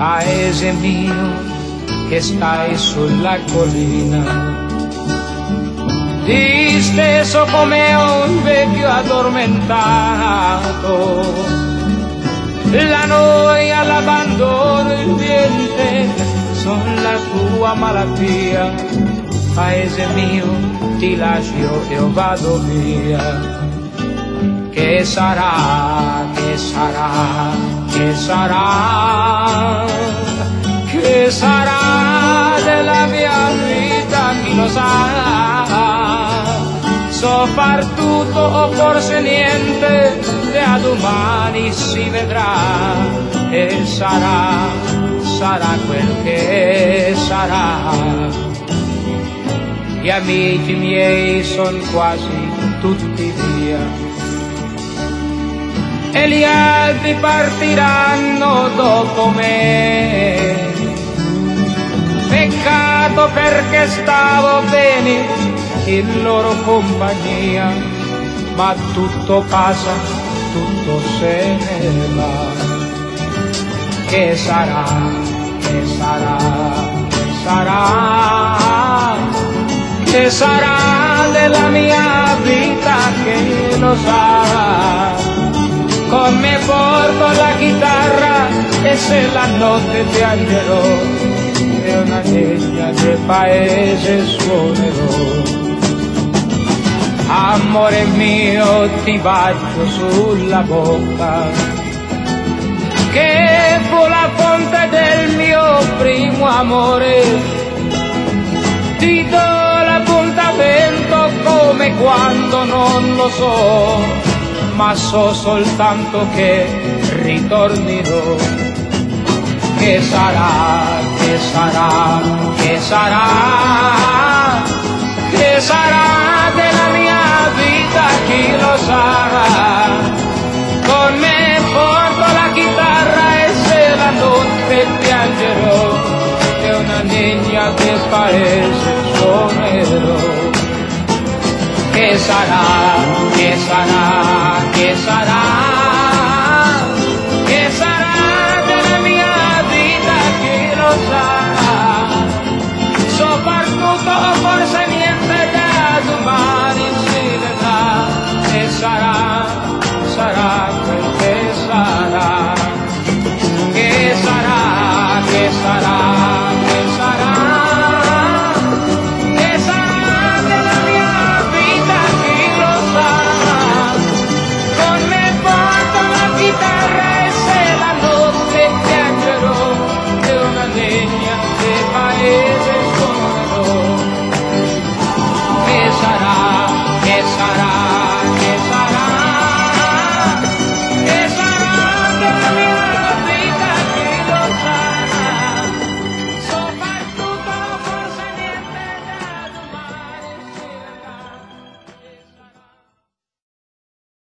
paese mio che stai sulla collina, disteso come un vecchio addormentato. La noia, l'abbandono, il niente sono la tua malattia. Paese mio, ti lascio e vado via. Che sarà, che sarà, che sarà, che sarà della mia vita, chi lo sa. So far tutto o forse niente, da domani si vedrà. E sarà, sarà quel che sarà. Gli amici miei son quasi tutti via e gli altri partiranno dopo me. Peccato perché stavo bene in loro compagnia, ma tutto passa, tutto se ne va. Che sarà, che sarà, che sarà, che sarà della mia vita, che lo sa. Con me porto la chitarra e se la notte piangerò e una legna del paese suonerò. Amore mio, ti bacio sulla bocca, che fu la fonte del mio primo amore. Ti do l'appuntamento come quando non lo so, ma so soltanto che ritornerò. Che sarà, che sarà, che sarà, che sarà della mia vita, chi lo sa. Con me porto la chitarra e se la notte piangerò e una legna del paese suonerò. Che sarà, che sarà, che sarà.